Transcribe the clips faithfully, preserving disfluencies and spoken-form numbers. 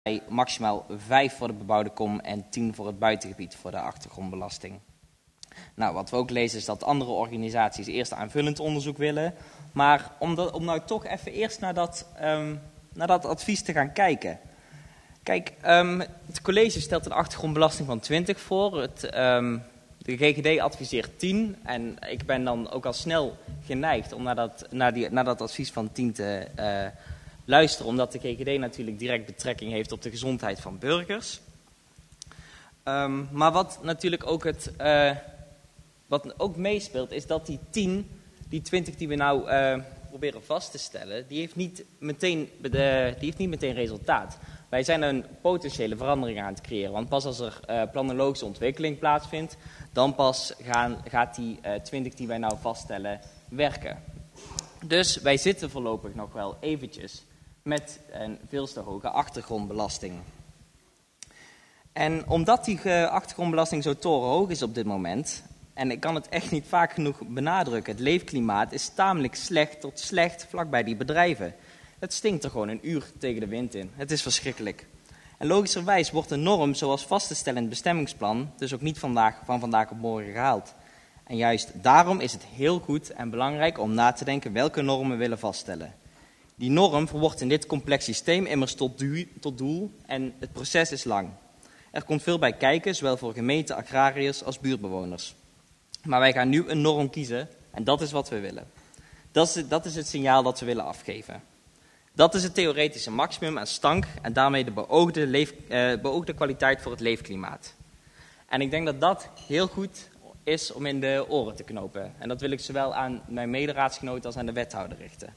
maximaal vijf voor de bebouwde kom en tien voor het buitengebied voor de achtergrondbelasting. Nou, wat we ook lezen is dat andere organisaties eerst aanvullend onderzoek willen. Maar om, dat, om nou toch even eerst naar dat, um, naar dat advies te gaan kijken. Kijk, um, het college stelt een achtergrondbelasting van twintig voor. Het, um, de G G D adviseert tien. En ik ben dan ook al snel geneigd om naar dat, naar die, naar dat advies van tien te uh, luisteren. Omdat de G G D natuurlijk direct betrekking heeft op de gezondheid van burgers. Um, maar wat natuurlijk ook het... Uh, Wat ook meespeelt is dat die tien, die twintig die we nou uh, proberen vast te stellen, die heeft, niet meteen, uh, die heeft niet meteen resultaat. Wij zijn een potentiële verandering aan het creëren. Want pas als er uh, planologische ontwikkeling plaatsvindt, dan pas gaan, gaat die uh, twintig die wij nou vaststellen werken. Dus wij zitten voorlopig nog wel eventjes met een veel te hoge achtergrondbelasting. En omdat die uh, achtergrondbelasting zo torenhoog is op dit moment... En ik kan het echt niet vaak genoeg benadrukken. Het leefklimaat is tamelijk slecht tot slecht vlakbij die bedrijven. Het stinkt er gewoon een uur tegen de wind in. Het is verschrikkelijk. En logischerwijs wordt een norm zoals vast te stellen in het bestemmingsplan dus ook niet vandaag, van vandaag op morgen gehaald. En juist daarom is het heel goed en belangrijk om na te denken welke normen we willen vaststellen. Die norm verwoordt in dit complex systeem immers tot, du- tot doel en het proces is lang. Er komt veel bij kijken, zowel voor gemeenten, agrariërs als buurtbewoners. Maar wij gaan nu een norm kiezen en dat is wat we willen. Dat is, dat is het signaal dat we willen afgeven. Dat is het theoretische maximum aan stank en daarmee de beoogde, leef, eh, beoogde kwaliteit voor het leefklimaat. En ik denk dat dat heel goed is om in de oren te knopen. En dat wil ik zowel aan mijn mederaadsgenoten als aan de wethouder richten.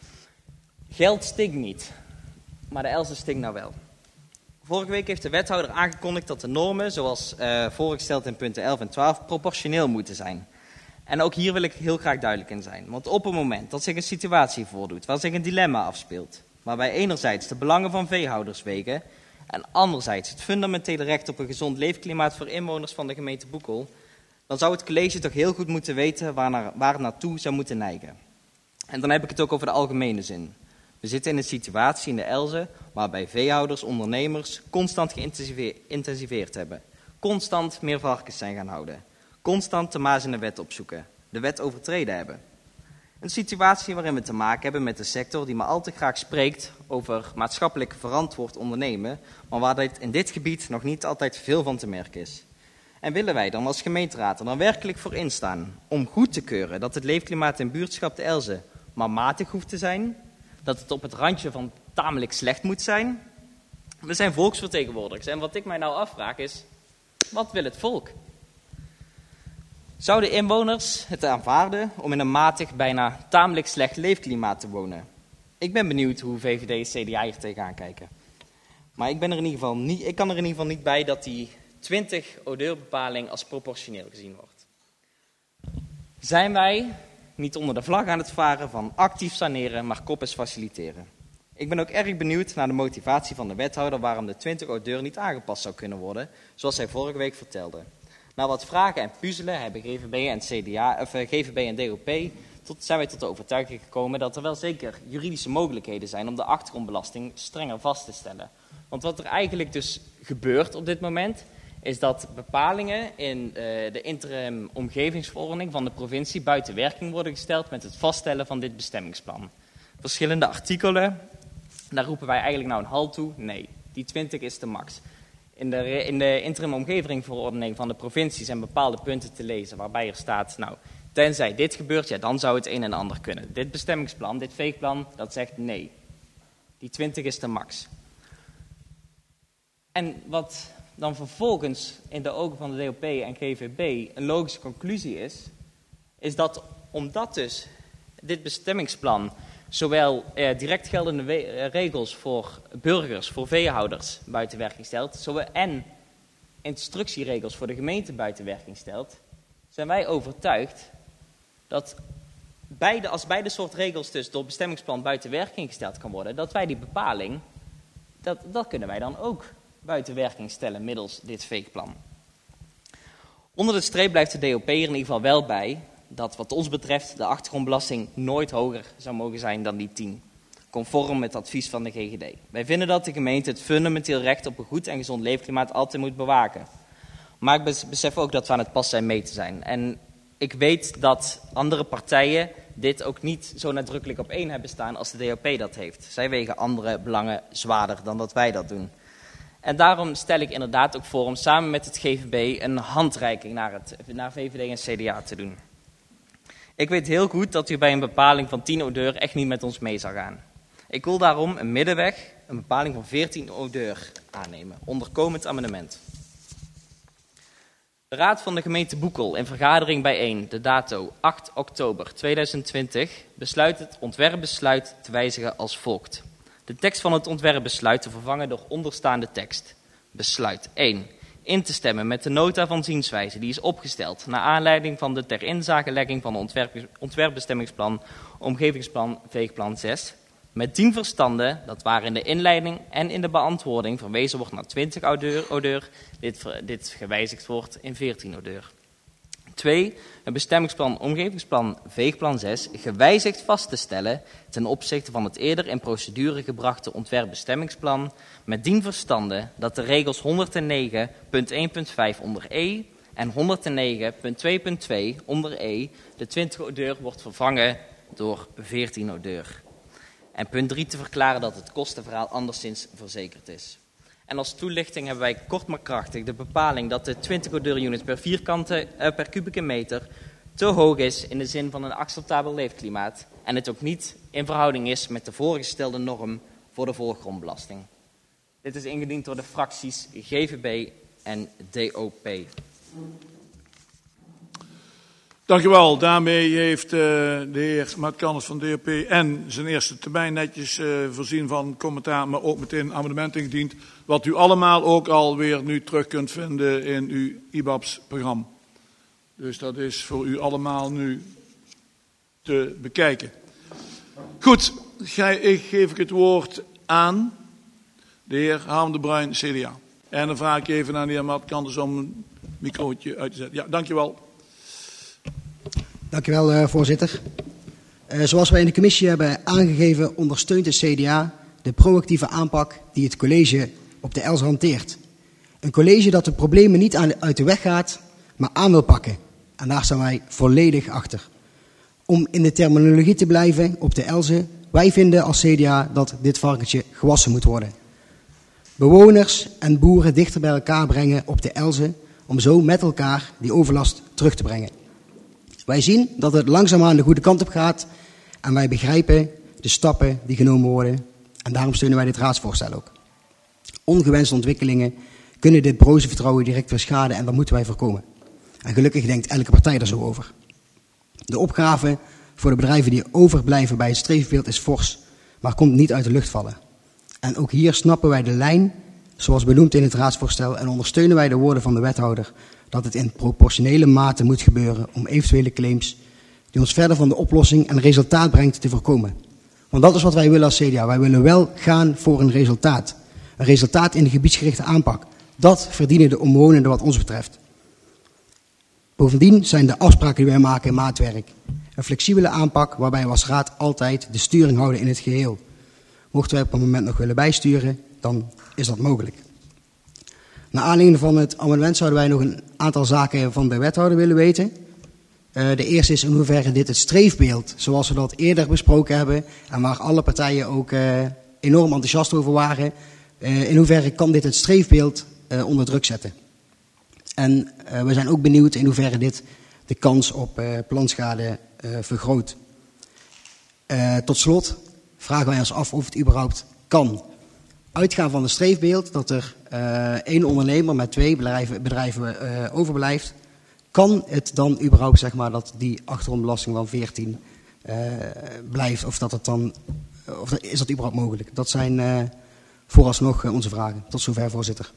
Geld stinkt niet, maar de Elze stinkt nou wel. Vorige week heeft de wethouder aangekondigd dat de normen, zoals uh, voorgesteld in punten elf en twaalf, proportioneel moeten zijn. En ook hier wil ik heel graag duidelijk in zijn. Want op het moment dat zich een situatie voordoet, waar zich een dilemma afspeelt, waarbij enerzijds de belangen van veehouders wegen en anderzijds het fundamentele recht op een gezond leefklimaat voor inwoners van de gemeente Boekel, dan zou het college toch heel goed moeten weten waar, naar, waar het naartoe zou moeten neigen. En dan heb ik het ook over de algemene zin. We zitten in een situatie in de Elze waarbij veehouders, ondernemers constant geïntensiveerd hebben. Constant meer varkens zijn gaan houden. Constant de maas in de wet opzoeken. De wet overtreden hebben. Een situatie waarin we te maken hebben met een sector die maar al te graag spreekt over maatschappelijk verantwoord ondernemen, maar waar dit in dit gebied nog niet altijd veel van te merken is. En willen wij dan als gemeenteraad er dan werkelijk voor instaan om goed te keuren dat het leefklimaat in buurtschap de Elze maar matig hoeft te zijn, dat het op het randje van tamelijk slecht moet zijn? We zijn volksvertegenwoordigers en wat ik mij nou afvraag is, wat wil het volk? Zouden inwoners het aanvaarden om in een matig, bijna tamelijk slecht leefklimaat te wonen? Ik ben benieuwd hoe V V D en C D A hier tegenaan kijken. Maar ik, ben er in ieder geval niet, ik kan er in ieder geval niet bij dat die twintig odeurbepaling als proportioneel gezien wordt. Zijn wij niet onder de vlag aan het varen van actief saneren, maar koppes faciliteren? Ik ben ook erg benieuwd naar de motivatie van de wethouder waarom de twintig odeur niet aangepast zou kunnen worden, zoals hij vorige week vertelde. Na wat vragen en puzzelen hebben G V B en, C D A, of G V B en D O P tot, zijn wij tot de overtuiging gekomen dat er wel zeker juridische mogelijkheden zijn om de achtergrondbelasting strenger vast te stellen. Want wat er eigenlijk dus gebeurt op dit moment, is dat bepalingen in uh, de interim omgevingsverordening van de provincie buiten werking worden gesteld met het vaststellen van dit bestemmingsplan. Verschillende artikelen, daar roepen wij eigenlijk nou een halt toe. Nee, die twintig is de max. In de, in de interim omgevingsverordening van de provincie zijn bepaalde punten te lezen waarbij er staat, nou, tenzij dit gebeurt, ja, dan zou het een en ander kunnen. Dit bestemmingsplan, dit veegplan, dat zegt nee. Die twintig is de max. En wat dan vervolgens in de ogen van de D O P en G V B een logische conclusie is, is dat omdat dus dit bestemmingsplan zowel eh, direct geldende we- regels voor burgers, voor veehouders buiten werking stelt, zowel en instructieregels voor de gemeente buiten werking stelt, zijn wij overtuigd dat beide, als beide soort regels dus door het bestemmingsplan buiten werking gesteld kan worden, dat wij die bepaling, dat, dat kunnen wij dan ook buiten werking stellen middels dit veegplan. Onder de streep blijft de D O P er in ieder geval wel bij dat wat ons betreft de achtergrondbelasting nooit hoger zou mogen zijn dan die tien. conform het advies van de G G D. Wij vinden dat de gemeente het fundamenteel recht op een goed en gezond leefklimaat altijd moet bewaken. Maar ik besef ook dat we aan het pas zijn mee te zijn. En ik weet dat andere partijen dit ook niet zo nadrukkelijk op één hebben staan als de D O P dat heeft. Zij wegen andere belangen zwaarder dan dat wij dat doen. En daarom stel ik inderdaad ook voor om samen met het G V B een handreiking naar, het, naar V V D en C D A te doen. Ik weet heel goed dat u bij een bepaling van tien odeur echt niet met ons mee zal gaan. Ik wil daarom een middenweg, een bepaling van veertien odeur aannemen, onder komend amendement. De Raad van de gemeente Boekel in vergadering bijeen, de dato acht oktober tweeduizend twintig, besluit het ontwerpbesluit te wijzigen als volgt. De tekst van het ontwerpbesluit te vervangen door onderstaande tekst. Besluit één. In te stemmen met de nota van zienswijze die is opgesteld naar aanleiding van de ter inzagelegging van het ontwerp, ontwerpbestemmingsplan, omgevingsplan, veegplan zes. Met dien verstande dat waar in de inleiding en in de beantwoording verwezen wordt naar twintig odeur, odeur dit, dit gewijzigd wordt in veertien odeur. twee. Een bestemmingsplan, omgevingsplan, veegplan zes gewijzigd vast te stellen ten opzichte van het eerder in procedure gebrachte ontwerpbestemmingsplan met dien verstande dat de regels honderdnegen punt één punt vijf onder E en honderdnegen punt twee punt twee onder E de twintig odeur wordt vervangen door veertien odeur. En punt drie te verklaren dat het kostenverhaal anderszins verzekerd is. En als toelichting hebben wij kort maar krachtig de bepaling dat de twintig odeur-units per vierkante uh, per kubieke meter te hoog is in de zin van een acceptabel leefklimaat en het ook niet in verhouding is met de voorgestelde norm voor de voorgrondbelasting. Dit is ingediend door de fracties G V B en D O P. Dank u wel. Daarmee heeft uh, de heer Mart Canders van D O P en zijn eerste termijn netjes uh, voorzien van commentaar, maar ook meteen amendement ingediend, wat u allemaal ook alweer nu terug kunt vinden in uw I B A B's-programma. Dus dat is voor u allemaal nu te bekijken. Goed, ik geef het woord aan de heer Harm de Bruin, C D A. En dan vraag ik even aan de heer Mart Canders om een microotje uit te zetten. Ja, dank je wel. Dank u wel, uh, voorzitter. Uh, zoals wij in de commissie hebben aangegeven, ondersteunt de C D A de proactieve aanpak die het college op de E L S E hanteert. Een college dat de problemen niet aan, uit de weg gaat, maar aan wil pakken. En daar staan wij volledig achter. Om in de terminologie te blijven op de E L S E, wij vinden als C D A dat dit varkentje gewassen moet worden. Bewoners en boeren dichter bij elkaar brengen op de E L S E, om zo met elkaar die overlast terug te brengen. Wij zien dat het langzaamaan de goede kant op gaat en wij begrijpen de stappen die genomen worden en daarom steunen wij dit raadsvoorstel ook. Ongewenste ontwikkelingen kunnen dit broze vertrouwen direct verschaden en dat moeten wij voorkomen. En gelukkig denkt elke partij er zo over. De opgave voor de bedrijven die overblijven bij het streefbeeld is fors, maar komt niet uit de lucht vallen. En ook hier snappen wij de lijn, zoals benoemd in het raadsvoorstel, en ondersteunen wij de woorden van de wethouder dat het in proportionele mate moet gebeuren om eventuele claims die ons verder van de oplossing en resultaat brengt te voorkomen. Want dat is wat wij willen als C D A. Wij willen wel gaan voor een resultaat. Een resultaat in de gebiedsgerichte aanpak. Dat verdienen de omwonenden wat ons betreft. Bovendien zijn de afspraken die wij maken maatwerk. Een flexibele aanpak waarbij we als raad altijd de sturing houden in het geheel. Mochten wij op een moment nog willen bijsturen, dan is dat mogelijk. Naar aanleiding van het amendement zouden wij nog een aantal zaken van de wethouder willen weten. Uh, de eerste is in hoeverre dit het streefbeeld, zoals we dat eerder besproken hebben, en waar alle partijen ook uh, enorm enthousiast over waren, uh, in hoeverre kan dit het streefbeeld uh, onder druk zetten. En uh, we zijn ook benieuwd in hoeverre dit de kans op uh, plantschade uh, vergroot. Uh, tot slot vragen wij ons af of het überhaupt kan. Uitgaan van het streefbeeld dat er uh, één ondernemer met twee bedrijven, bedrijven uh, overblijft, kan het dan überhaupt, zeg maar, dat die achtergrondbelasting van veertien uh, blijft, of dat het dan, of dat, is dat überhaupt mogelijk? Dat zijn uh, vooralsnog uh, onze vragen. Tot zover, voorzitter.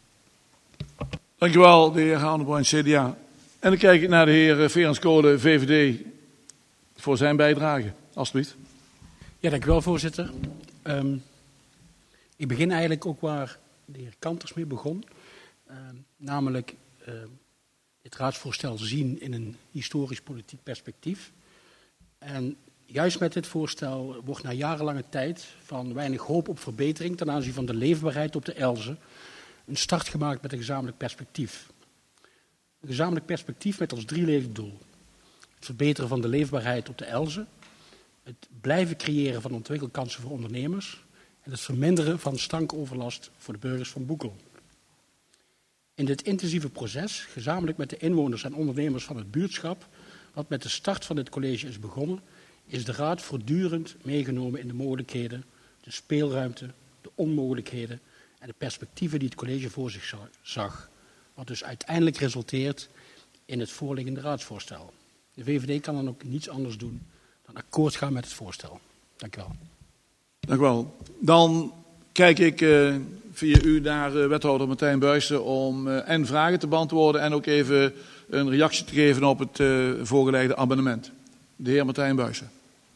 Dank u wel, de heer Haanebroin, C D A. En dan kijk ik naar de heer Ferens Kolen, V V D, voor zijn bijdrage. Alsjeblieft. Ja, dank u wel, voorzitter. Um, ik begin eigenlijk ook waar de heer Kanters mee begon. Uh, namelijk uh, het raadsvoorstel zien in een historisch-politiek perspectief. En juist met dit voorstel wordt na jarenlange tijd van weinig hoop op verbetering ten aanzien van de leefbaarheid op de Elze een start gemaakt met een gezamenlijk perspectief. Een gezamenlijk perspectief met als drieledig doel: het verbeteren van de leefbaarheid op de Elze, het blijven creëren van ontwikkelkansen voor ondernemers en het verminderen van stankoverlast voor de burgers van Boekel. In dit intensieve proces, gezamenlijk met de inwoners en ondernemers van het buurtschap, wat met de start van dit college is begonnen, is de Raad voortdurend meegenomen in de mogelijkheden, de speelruimte, de onmogelijkheden en de perspectieven die het college voor zich zag, wat dus uiteindelijk resulteert in het voorliggende raadsvoorstel. De V V D kan dan ook niets anders doen dan akkoord gaan met het voorstel. Dank u wel. Dank u wel. Dan kijk ik uh, via u naar uh, wethouder Martijn Buijsen om uh, en vragen te beantwoorden en ook even een reactie te geven op het uh, voorgelegde amendement. De heer Martijn Buijsen.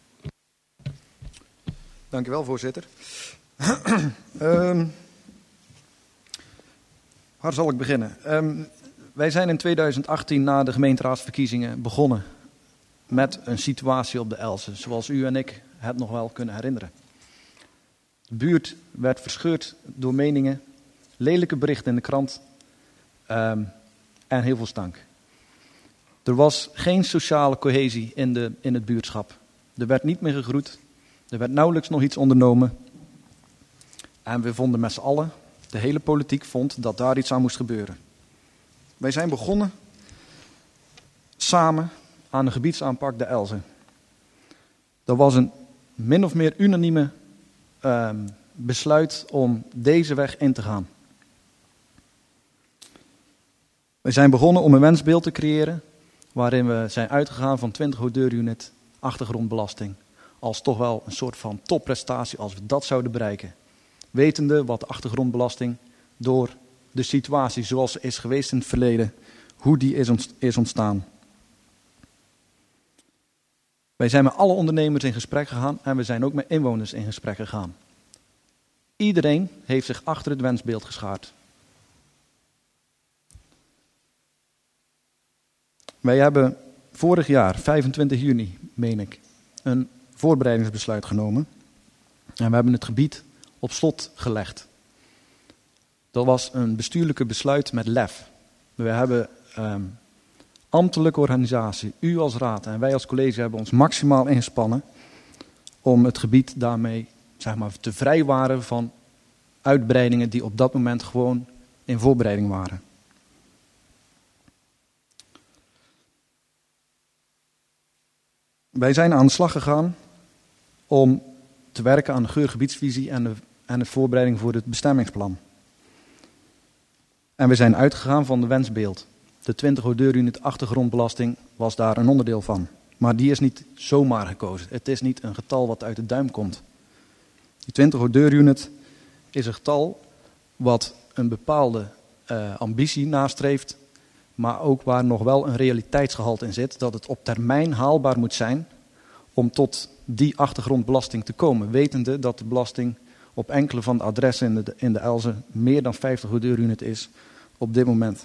Dank u wel, voorzitter. um, waar zal ik beginnen? Um, wij zijn in tweeduizend achttien na de gemeenteraadsverkiezingen begonnen met een situatie op de Elze, zoals u en ik het nog wel kunnen herinneren. De buurt werd verscheurd door meningen, lelijke berichten in de krant um, en heel veel stank. Er was geen sociale cohesie in, de, in het buurtschap. Er werd niet meer gegroet, er werd nauwelijks nog iets ondernomen. En we vonden met z'n allen, de hele politiek vond, dat daar iets aan moest gebeuren. Wij zijn begonnen samen aan de gebiedsaanpak de Elze. Dat was een min of meer unanieme uh, besluit om deze weg in te gaan. We zijn begonnen om een wensbeeld te creëren waarin we zijn uitgegaan van twintig houdeurunit achtergrondbelasting als toch wel een soort van topprestatie als we dat zouden bereiken. Wetende wat de achtergrondbelasting door de situatie zoals ze is geweest in het verleden, hoe die is ontstaan. Wij zijn met alle ondernemers in gesprek gegaan en we zijn ook met inwoners in gesprek gegaan. Iedereen heeft zich achter het wensbeeld geschaard. Wij hebben vorig jaar, vijfentwintig juni, meen ik, een voorbereidingsbesluit genomen. En we hebben het gebied op slot gelegd. Dat was een bestuurlijke besluit met lef. We hebben um, ambtelijke organisatie, u als raad en wij als college hebben ons maximaal ingespannen om het gebied daarmee, zeg maar, te vrijwaren van uitbreidingen die op dat moment gewoon in voorbereiding waren. Wij zijn aan de slag gegaan om te werken aan de geurgebiedsvisie en de, en de voorbereiding voor het bestemmingsplan. En we zijn uitgegaan van de wensbeeld. De twintig houdeurunit achtergrondbelasting was daar een onderdeel van. Maar die is niet zomaar gekozen. Het is niet een getal wat uit de duim komt. Die twintig houdeurunit is een getal wat een bepaalde uh, ambitie nastreeft, maar ook waar nog wel een realiteitsgehalte in zit, dat het op termijn haalbaar moet zijn om tot die achtergrondbelasting te komen, wetende dat de belasting op enkele van de adressen in de, in de Elze meer dan vijftig houdeurunit is op dit moment.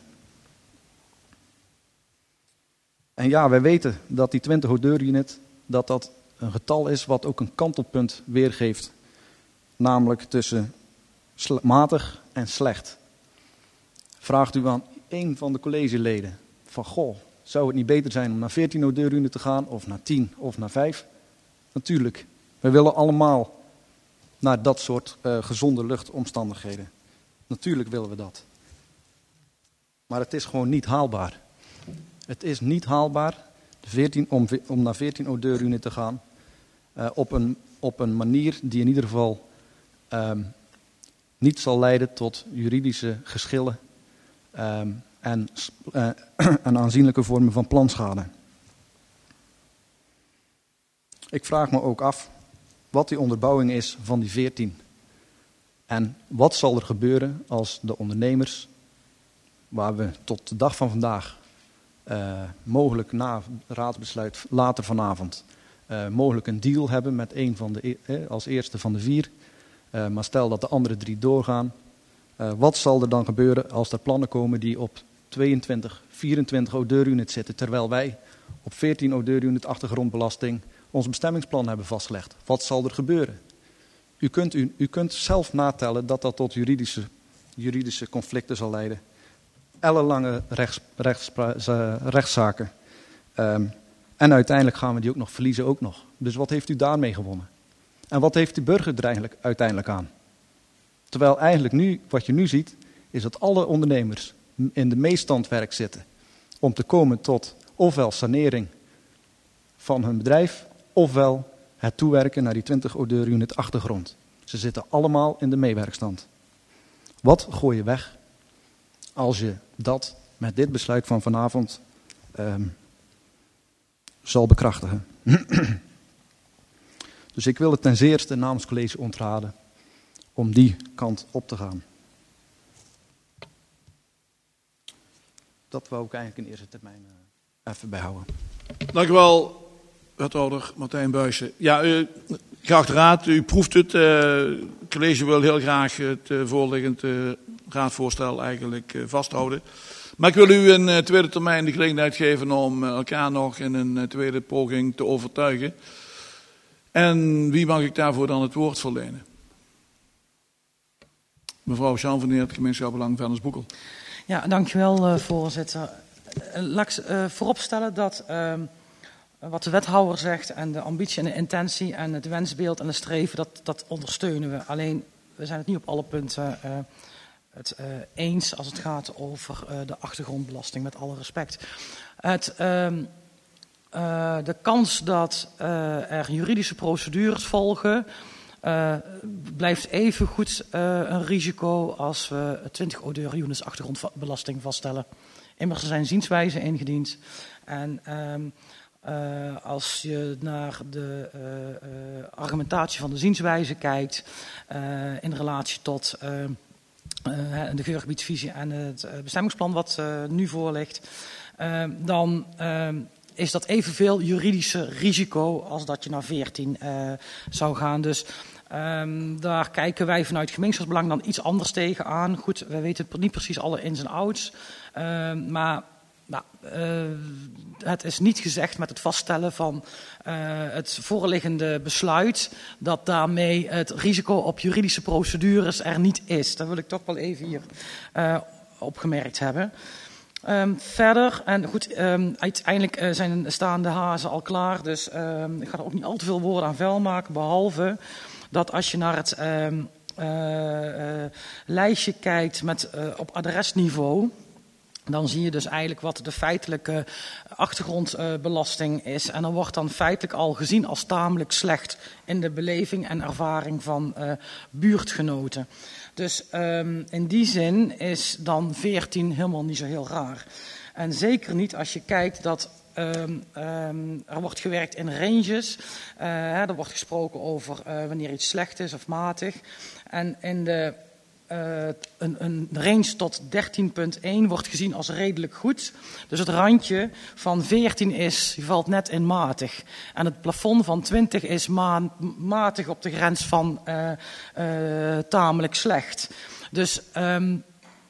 En ja, wij weten dat die twintig houdeurunit, dat dat een getal is wat ook een kantelpunt weergeeft, namelijk tussen matig en slecht. Vraagt u aan een van de collegeleden van, goh, zou het niet beter zijn om naar veertien houdeurunit te gaan of naar tien of naar vijf? Natuurlijk, we willen allemaal naar dat soort uh, gezonde luchtomstandigheden. Natuurlijk willen we dat. Maar het is gewoon niet haalbaar. Het is niet haalbaar veertien, om, om naar veertien houdeurunit te gaan uh, op, een, op een manier die in ieder geval um, niet zal leiden tot juridische geschillen um, en, uh, en aanzienlijke vormen van planschade. Ik vraag me ook af wat die onderbouwing is van die veertien. En wat zal er gebeuren als de ondernemers, waar we tot de dag van vandaag, uh, mogelijk na raadsbesluit later vanavond, uh, mogelijk een deal hebben met een van de, eh, als eerste van de vier. Uh, maar stel dat de andere drie doorgaan. Uh, wat zal er dan gebeuren als er plannen komen die op tweeëntwintig, vierentwintig houdeurunit zitten, terwijl wij op veertien houdeurunit achtergrondbelasting ons bestemmingsplan hebben vastgelegd. Wat zal er gebeuren? U kunt, u, u kunt zelf natellen dat dat tot juridische, juridische conflicten zal leiden. Ellenlange rechts, rechts, uh, rechtszaken. Um, en uiteindelijk gaan we die ook nog verliezen ook nog. Dus wat heeft u daarmee gewonnen? En wat heeft de burger er eigenlijk uiteindelijk aan? Terwijl eigenlijk nu, wat je nu ziet, is dat alle ondernemers in de meestandwerk zitten om te komen tot ofwel sanering van hun bedrijf, ofwel het toewerken naar die twintig Odeur-unit achtergrond. Ze zitten allemaal in de meewerkstand. Wat gooi je weg als je dat met dit besluit van vanavond um, zal bekrachtigen? Dus ik wil het ten zeerste namens het college ontraden om die kant op te gaan. Dat wou ik eigenlijk in eerste termijn uh, even bijhouden. Dank u wel, wethouder Martijn Buijsen. Ja, u, graag de raad, u proeft het. Uh, het college wil heel graag het uh, voorliggend uh, raadvoorstel eigenlijk uh, vasthouden. Maar ik wil u in uh, tweede termijn de gelegenheid geven om uh, elkaar nog in een uh, tweede poging te overtuigen. En wie mag ik daarvoor dan het woord verlenen? Mevrouw Jean van Neer, het gemeenschap Belang Vennersboekel. Ja, dankjewel uh, voorzitter. Uh, laat ik uh, vooropstellen dat uh, wat de wethouder zegt en de ambitie en de intentie en het wensbeeld en de streven, dat, dat ondersteunen we. Alleen, we zijn het niet op alle punten uh, het uh, eens als het gaat over uh, de achtergrondbelasting, met alle respect. Het, uh, uh, de kans dat uh, er juridische procedures volgen, Uh, blijft even goed uh, een risico als we twintig Odeur-units achtergrondbelasting vaststellen. Immers er zijn zienswijzen ingediend. En um, uh, als je naar de uh, uh, argumentatie van de zienswijzen kijkt, uh, in relatie tot uh, uh, de geurgebiedsvisie en het uh, bestemmingsplan wat uh, nu voor ligt, uh, dan Uh, is dat evenveel juridische risico als dat je naar veertien uh, zou gaan. Dus um, daar kijken wij vanuit gemeenschapsbelang dan iets anders tegenaan. Goed, wij weten niet precies alle ins en outs. Uh, maar nou, uh, het is niet gezegd met het vaststellen van uh, het voorliggende besluit dat daarmee het risico op juridische procedures er niet is. Dat wil ik toch wel even hier uh, opgemerkt hebben. Um, verder, en goed, um, uiteindelijk uh, zijn, staan de hazen al klaar, dus um, ik ga er ook niet al te veel woorden aan vuil maken, behalve dat als je naar het um, uh, uh, lijstje kijkt met, uh, op adresniveau, dan zie je dus eigenlijk wat de feitelijke achtergrondbelasting uh, is. En dan wordt dan feitelijk al gezien als tamelijk slecht in de beleving en ervaring van uh, buurtgenoten. Dus um, in die zin is dan veertien helemaal niet zo heel raar. En zeker niet als je kijkt dat um, um, er wordt gewerkt in ranges. Uh, hè, er wordt gesproken over uh, wanneer iets slecht is of matig. En in de Uh, een, een range tot dertien komma één wordt gezien als redelijk goed. Dus het randje van veertien is, die valt net in matig. En het plafond van twintig is ma matig op de grens van uh, uh, tamelijk slecht. Dus um,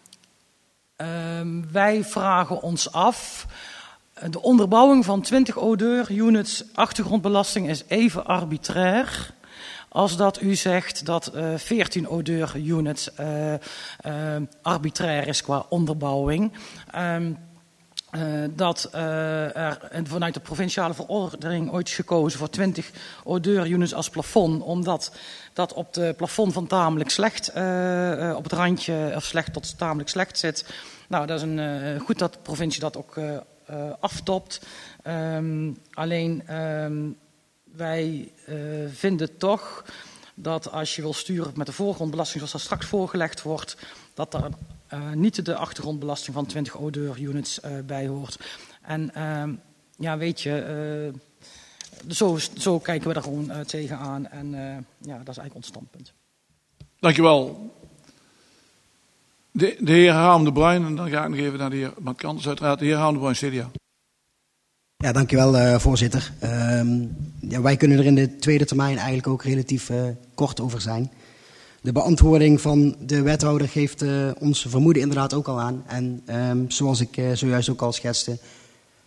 um, wij vragen ons af, de onderbouwing van twintig Odeur-units achtergrondbelasting is even arbitrair als dat u zegt dat uh, veertien Odeur-units uh, uh, arbitrair is qua onderbouwing. Um, uh, dat uh, er vanuit de provinciale verordening ooit is gekozen voor twintig Odeur-units als plafond, omdat dat op de plafond van tamelijk slecht, uh, uh, op het randje of slecht tot tamelijk slecht zit. Nou, dat is een, uh, goed dat de provincie dat ook uh, uh, aftopt. Um, alleen Um, Wij uh, vinden toch dat als je wil sturen met de voorgrondbelasting zoals dat straks voorgelegd wordt, dat er uh, niet de achtergrondbelasting van twintig Odeur-units uh, bij hoort. En uh, ja, weet je, uh, zo, zo kijken we er gewoon uh, tegenaan. En uh, ja, dat is eigenlijk ons standpunt. Dankjewel. De, de heer Harm de Bruin, en dan ga ik nog even naar de heer Matkanters uiteraard. De heer Harm de Bruin, C D A. Ja, dankjewel uh, voorzitter. Um, ja, wij kunnen er in de tweede termijn eigenlijk ook relatief uh, kort over zijn. De beantwoording van de wethouder geeft uh, ons vermoeden inderdaad ook al aan. En um, zoals ik uh, zojuist ook al schetste,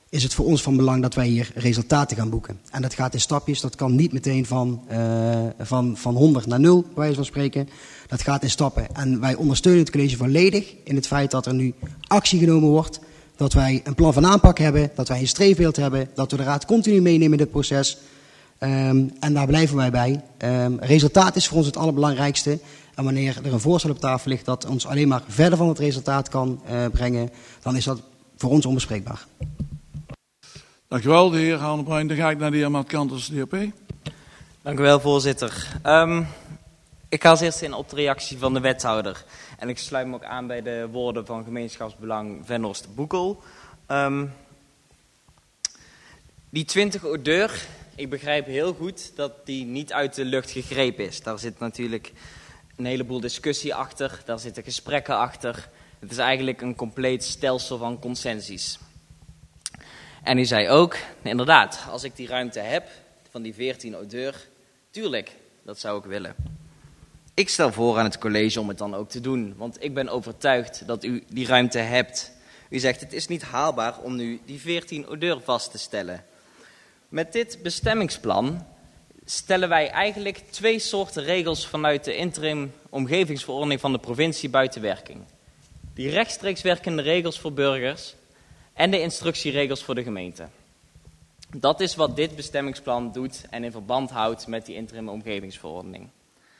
is het voor ons van belang dat wij hier resultaten gaan boeken. En dat gaat in stapjes, dat kan niet meteen van, uh, van, van honderd naar nul, bij wijze van spreken. Dat gaat in stappen. En wij ondersteunen het college volledig in het feit dat er nu actie genomen wordt, dat wij een plan van aanpak hebben, dat wij een streefbeeld hebben, dat we de raad continu meenemen in dit proces. Um, en daar blijven wij bij. Um, resultaat is voor ons het allerbelangrijkste. En wanneer er een voorstel op tafel ligt dat ons alleen maar verder van het resultaat kan uh, brengen, dan is dat voor ons onbespreekbaar. Dank u wel, de heer Hanebrein. Dan ga ik naar de heer Maat-Kanters, D H P. Dank u wel, voorzitter. Um, ik ga als eerste in op de reactie van de wethouder. En ik sluit me ook aan bij de woorden van gemeenschapsbelang Venhorst Boekel. Um, die twintig odeur, ik begrijp heel goed dat die niet uit de lucht gegrepen is. Daar zit natuurlijk een heleboel discussie achter, daar zitten gesprekken achter. Het is eigenlijk een compleet stelsel van consensus. En u zei ook, inderdaad, als ik die ruimte heb, van die veertien odeur, tuurlijk, dat zou ik willen. Ik stel voor aan het college om het dan ook te doen, want ik ben overtuigd dat u die ruimte hebt. U zegt, het is niet haalbaar om nu die veertien odeur vast te stellen. Met dit bestemmingsplan stellen wij eigenlijk twee soorten regels vanuit de interim omgevingsverordening van de provincie buiten werking. Die rechtstreeks werkende regels voor burgers en de instructieregels voor de gemeente. Dat is wat dit bestemmingsplan doet en in verband houdt met die interim omgevingsverordening.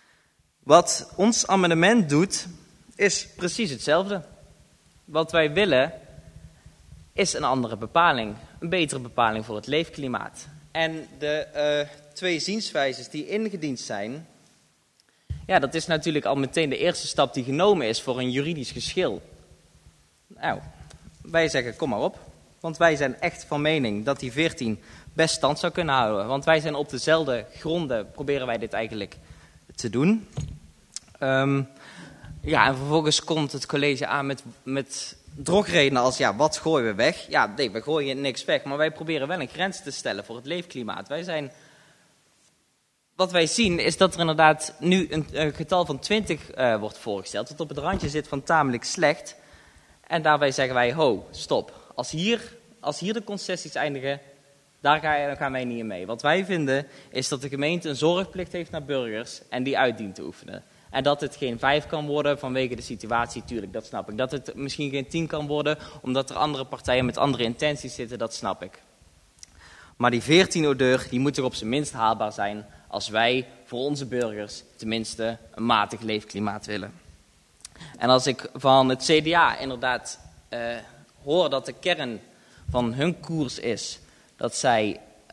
Wat ons amendement doet, is precies hetzelfde. Wat wij willen, is een andere bepaling. Een betere bepaling voor het leefklimaat. En de uh, twee zienswijzes die ingediend zijn, ja, dat is natuurlijk al meteen de eerste stap die genomen is voor een juridisch geschil. Nou, wij zeggen, kom maar op. Want wij zijn echt van mening dat die veertien best stand zou kunnen houden. Want wij zijn op dezelfde gronden, proberen wij dit eigenlijk te doen. Um, ja, en vervolgens komt het college aan met, met drogredenen als, ja, wat gooien we weg? Ja, nee, we gooien niks weg, maar wij proberen wel een grens te stellen voor het leefklimaat. Wij zijn, wat wij zien is dat er inderdaad nu een, een getal van twintig uh, wordt voorgesteld, dat op het randje zit van tamelijk slecht. En daarbij zeggen wij, ho, stop. Als hier, als hier de concessies eindigen, daar gaan wij niet in mee. Wat wij vinden is dat de gemeente een zorgplicht heeft naar burgers en die uit dient te oefenen. En dat het geen vijf kan worden vanwege de situatie, tuurlijk, dat snap ik. Dat het misschien geen tien kan worden, omdat er andere partijen met andere intenties zitten, dat snap ik. Maar die veertien odeur, die moet toch op zijn minst haalbaar zijn als wij voor onze burgers tenminste een matig leefklimaat willen. En als ik van het C D A inderdaad uh, hoor dat de kern van hun koers is dat zij